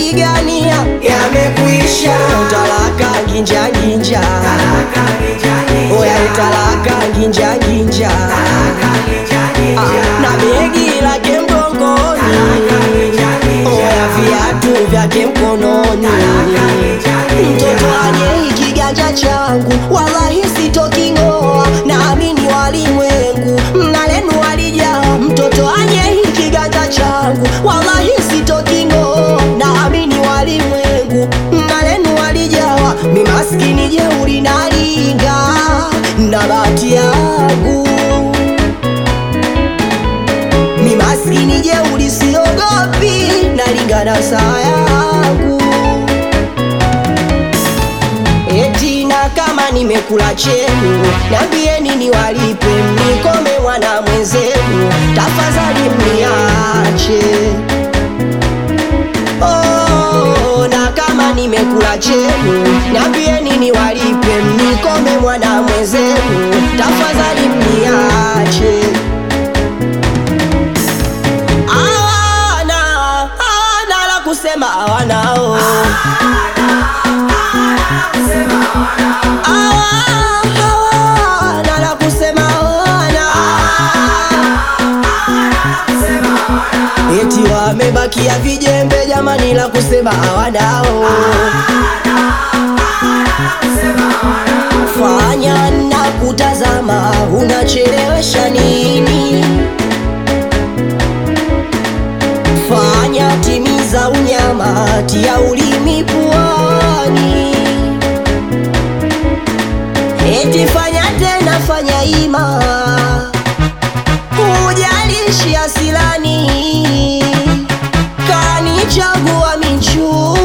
nayopigania yamekwisha. Talaka ginja ginja, oya talaka ginja ginja, na begi lake mgongoni, oya viatu vyake mkononi. Mtoto anye kiganja changu, wallahi sitoking'oa, naamini walimwengu mnalenu walijaa. Mtoto anye kiganja changu, wallahi sitoking'oa, naamini walimwengu mnalenu walijawa. Mi maskini jeuri nalinga na bahati yangu, mi maskini jeuri siogopi, nalinga na saa yangu. Eti na kama nimekula chenu, niambieni niwalipe, mnikome mwana mwenzenu, tafadhali mniache. Oh, na kama nimekula chenu, niambieni niwalipe, mnikome mwana mwenzenu, tafadhali mniache. Hawana la kusema, hawanao eti wamebakia vijembe jamani, la kusema hawanao. Fanya na kutazama, unachelewesha nini? Fanya timiza unyama, tia ulimi puani. Eti fanya tena, fanya ima, hujalishi asilani, kanichagua michu,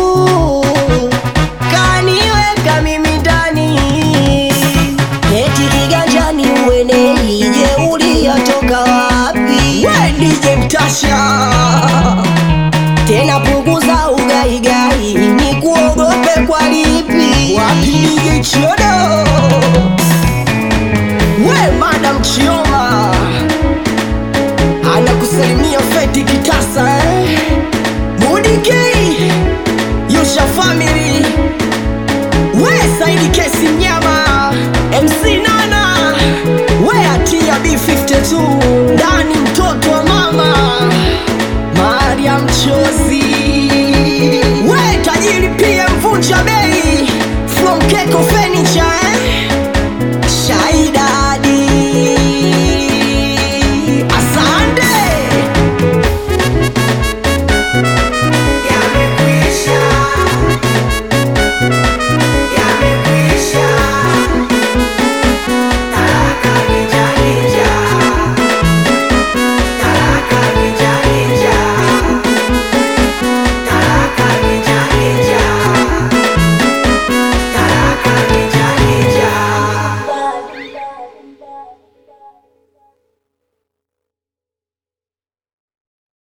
kaniweka mimi ndani. Eti kiganjani uenei, jeuri yatoka wapi? We DJ Mtasha, tena punguza ugaigai, ni kuogope kwa lipi? Wapi DJ Chiodo? We Madam Chioma anakusalimia Feti Kitasa.